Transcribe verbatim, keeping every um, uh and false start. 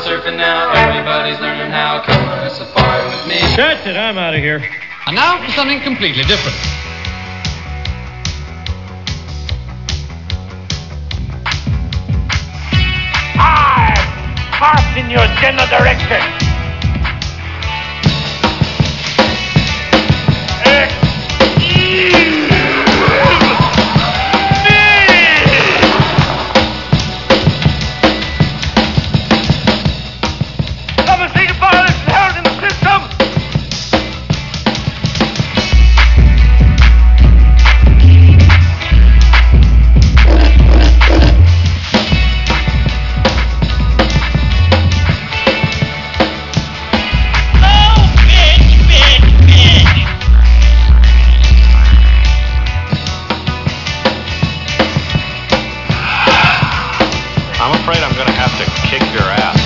surfing now. Everybody's learning how. Come on a safari with me. That's it, I'm out of here. And now for something completely different. I march in your general direction. I'm afraid I'm going to have to kick your ass.